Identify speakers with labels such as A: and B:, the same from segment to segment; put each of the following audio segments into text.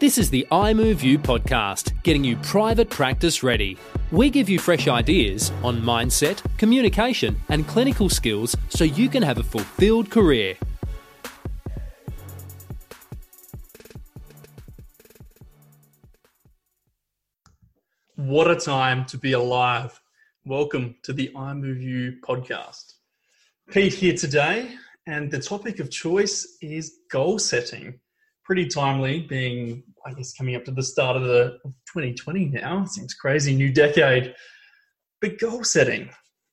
A: This is the iMoveU podcast, getting you private practice ready. We give you fresh ideas on mindset, communication, and clinical skills so you can have a fulfilled career.
B: What a time to be alive. Welcome to the iMoveU podcast. Pete here today, and the topic of choice is goal setting. Pretty timely, being, I guess, coming up to the start of 2020 now. Seems crazy, new decade. But goal setting.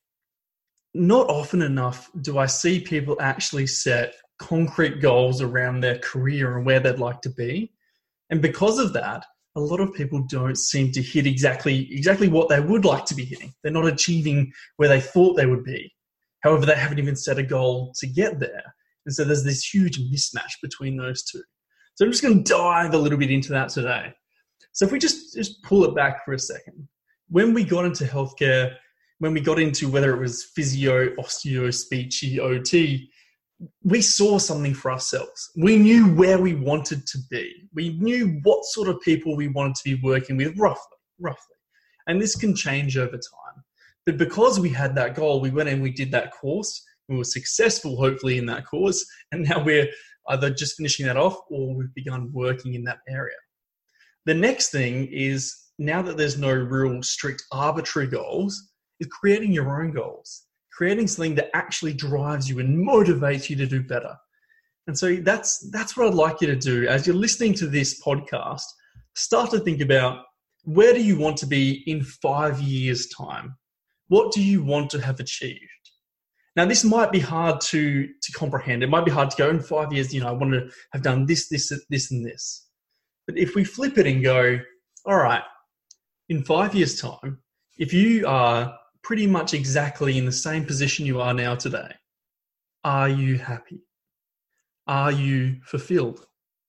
B: Not often enough do I see people actually set concrete goals around their career and where they'd like to be. And because of that, a lot of people don't seem to hit exactly what they would like to be hitting. They're not achieving where they thought they would be. However, they haven't even set a goal to get there. And so there's this huge mismatch between those two. So I'm just going to dive a little bit into that today. So if we just pull it back for a second, when we got into healthcare, when we got into whether it was physio, osteo, speechy, OT, we saw something for ourselves. We knew where we wanted to be. We knew what sort of people we wanted to be working with roughly. And this can change over time. But because we had that goal, we went and we did that course. We were successful, hopefully, in that course. And now we're either just finishing that off or we've begun working in that area. The next thing is, now that there's no real strict arbitrary goals, is creating your own goals. Creating something that actually drives you and motivates you to do better. And so that's what I'd like you to do. As you're listening to this podcast, start to think about, where do you want to be in 5 years' time? What do you want to have achieved? Now, this might be hard to comprehend. It might be hard to go, in 5 years, I want to have done this, and this. But if we flip it and go, all right, in 5 years' time, if you are pretty much exactly in the same position you are now today, are you happy? Are you fulfilled?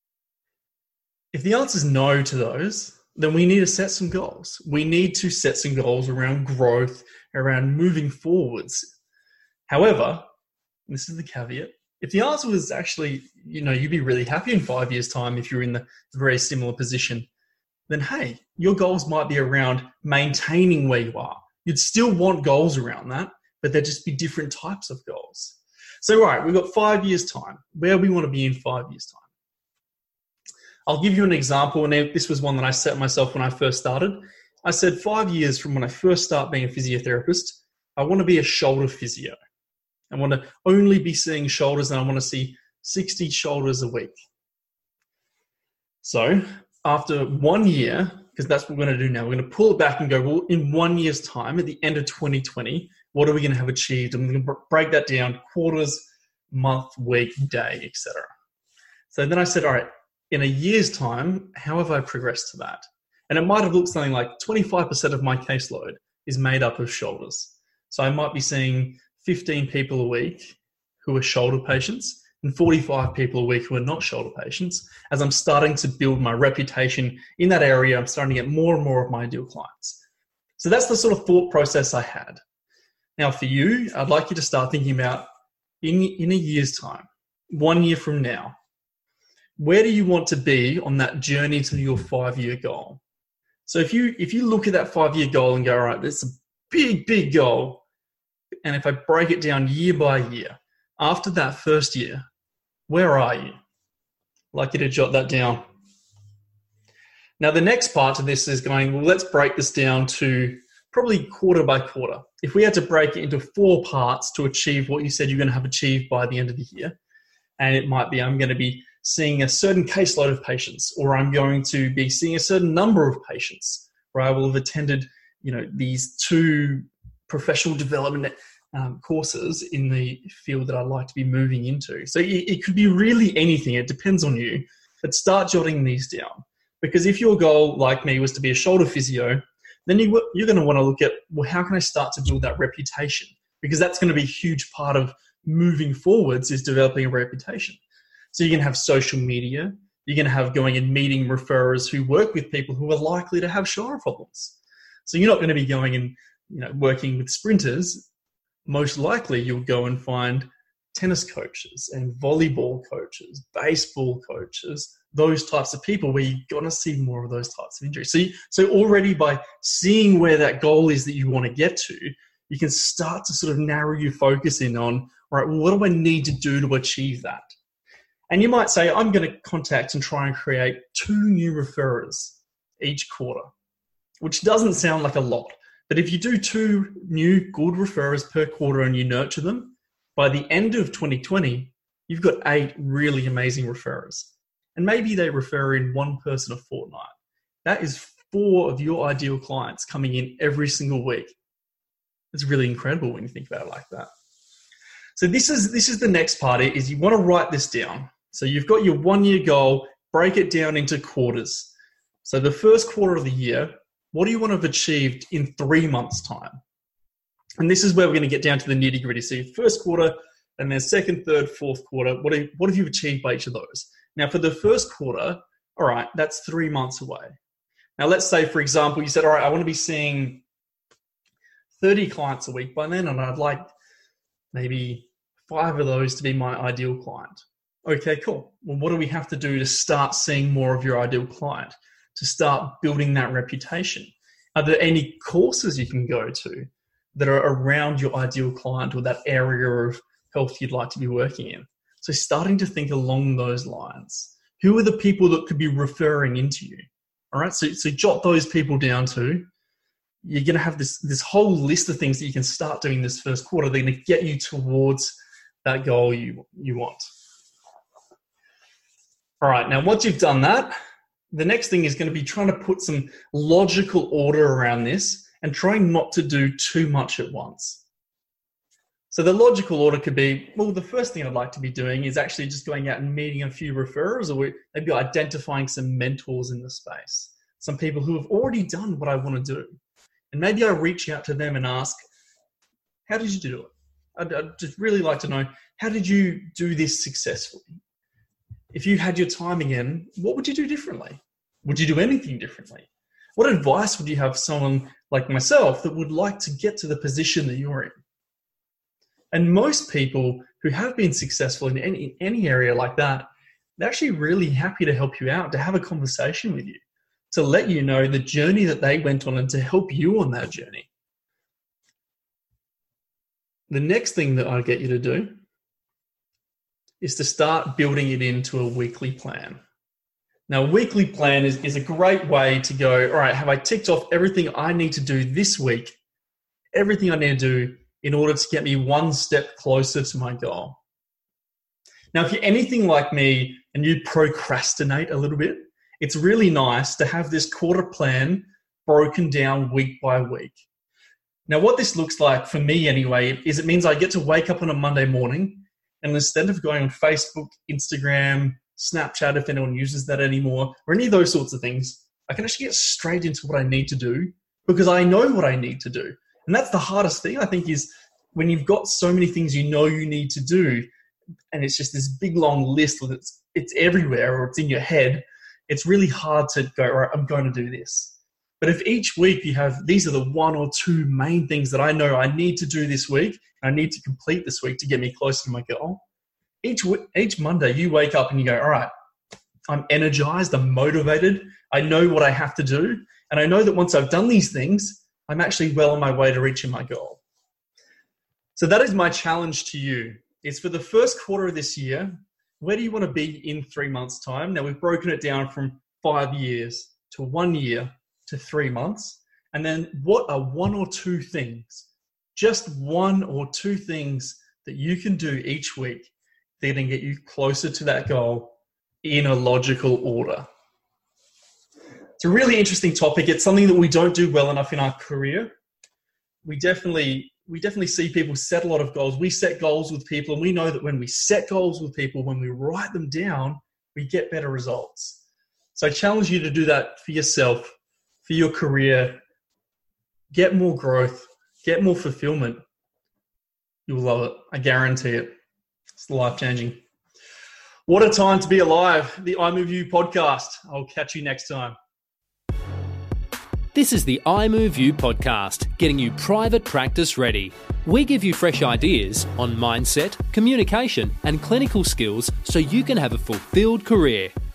B: If the answer is no to those, then we need to set some goals. We need to set some goals around growth, around moving forwards. However, this is the caveat, if the answer was actually, you'd be really happy in 5 years' time if you're in the very similar position, then hey, your goals might be around maintaining where you are. You'd still want goals around that, but there'd just be different types of goals. So, right, we've got 5 years' time. Where we want to be in 5 years' time. I'll give you an example, and this was one that I set myself when I first started. I said 5 years from when I first start being a physiotherapist, I want to be a shoulder physio. I want to only be seeing shoulders, and I want to see 60 shoulders a week. So after 1 year, because that's what we're going to do now, we're going to pull it back and go, well, in 1 year's time, at the end of 2020, what are we going to have achieved? And we're going to break that down: quarters, month, week, day, etc. So then I said, all right, in a year's time, how have I progressed to that? And it might have looked something like 25% of my caseload is made up of shoulders. So I might be seeing 15 people a week who are shoulder patients and 45 people a week who are not shoulder patients. As I'm starting to build my reputation in that area, I'm starting to get more and more of my ideal clients. So that's the sort of thought process I had. Now for you, I'd like you to start thinking about, in a year's time, 1 year from now, where do you want to be on that journey to your 5-year goal? So if you look at that 5-year goal and go, all right, that's a big goal. And if I break it down year by year, after that first year, where are you? I'd like you to jot that down. Now, the next part to this is going, well, let's break this down to probably quarter by quarter. If we had to break it into 4 parts to achieve what you said you're going to have achieved by the end of the year, and it might be, I'm going to be seeing a certain caseload of patients, or I'm going to be seeing a certain number of patients, where I will have attended, these 2 professional development courses in the field that I'd like to be moving into. So it could be really anything. It depends on you. But start jotting these down. Because if your goal, like me, was to be a shoulder physio, then you're going to want to look at, well, how can I start to build that reputation? Because that's going to be a huge part of moving forwards, is developing a reputation. So you're going to have social media. You're going to have going and meeting referrers who work with people who are likely to have shoulder problems. So you're not going to be going and working with sprinters. Most likely you'll go and find tennis coaches and volleyball coaches, baseball coaches, those types of people where you're going to see more of those types of injuries. So already by seeing where that goal is that you want to get to, you can start to sort of narrow your focus in on, all right, well, what do I need to do to achieve that? And you might say, I'm going to contact and try and create 2 new referrers each quarter, which doesn't sound like a lot. But if you do 2 new good referrers per quarter and you nurture them, by the end of 2020, you've got 8 really amazing referrers. And maybe they refer in 1 person a fortnight. That is 4 of your ideal clients coming in every single week. It's really incredible when you think about it like that. So this is the next part, is you want to write this down. So you've got your 1-year goal, break it down into quarters. So the first quarter of the year, what do you want to have achieved in 3 months' time? And this is where we're going to get down to the nitty gritty. So your first quarter, and then second, third, fourth quarter, what have you achieved by each of those? Now for the first quarter, all right, that's 3 months away. Now let's say, for example, you said, all right, I want to be seeing 30 clients a week by then, and I'd like maybe 5 of those to be my ideal client. Okay, cool. Well, what do we have to do to start seeing more of your ideal client, to start building that reputation? Are there any courses you can go to that are around your ideal client or that area of health you'd like to be working in? So starting to think along those lines. Who are the people that could be referring into you? All right, so jot those people down too. You're going to have this whole list of things that you can start doing this first quarter. They're going to get you towards that goal you want. All right, now once you've done that, the next thing is going to be trying to put some logical order around this and trying not to do too much at once. So the logical order could be, well, the first thing I'd like to be doing is actually just going out and meeting a few referrers, or maybe identifying some mentors in the space, some people who have already done what I want to do. And maybe I reach out to them and ask, how did you do it? I'd just really like to know, how did you do this successfully? If you had your time again, what would you do differently? Would you do anything differently? What advice would you have someone like myself that would like to get to the position that you're in? And most people who have been successful in any area like that, they're actually really happy to help you out, to have a conversation with you, to let you know the journey that they went on and to help you on that journey. The next thing that I get you to do is to start building it into a weekly plan. Now, a weekly plan is a great way to go, all right, have I ticked off everything I need to do this week, everything I need to do in order to get me one step closer to my goal? Now, if you're anything like me and you procrastinate a little bit, it's really nice to have this quarter plan broken down week by week. Now, what this looks like for me anyway, is it means I get to wake up on a Monday morning, and instead of going on Facebook, Instagram, Snapchat, if anyone uses that anymore, or any of those sorts of things, I can actually get straight into what I need to do because I know what I need to do. And that's the hardest thing, I think, is when you've got so many things you know you need to do, and it's just this big long list that it's everywhere or it's in your head, it's really hard to go, all right, I'm going to do this. But if each week you have, these are the 1 or 2 main things that I know I need to do this week, and I need to complete this week to get me closer to my goal. Each Monday you wake up and you go, all right, I'm energized, I'm motivated, I know what I have to do, and I know that once I've done these things, I'm actually well on my way to reaching my goal. So that is my challenge to you. It's for the first quarter of this year, where do you want to be in 3 months' time? Now, we've broken it down from 5 years to 1 year to 3 months. And then what are 1 or 2 things, just 1 or 2 things that you can do each week that are going to get you closer to that goal in a logical order? It's a really interesting topic. It's something that we don't do well enough in our career. We definitely see people set a lot of goals. We set goals with people, and we know that when we set goals with people, when we write them down, we get better results. So I challenge you to do that for yourself, for your career. Get more growth, get more fulfillment. You'll love it. I guarantee it. It's life-changing. What a time to be alive. The iMoveU podcast. I'll catch you next time.
A: This is the iMoveU podcast, getting you private practice ready. We give you fresh ideas on mindset, communication, and clinical skills so you can have a fulfilled career.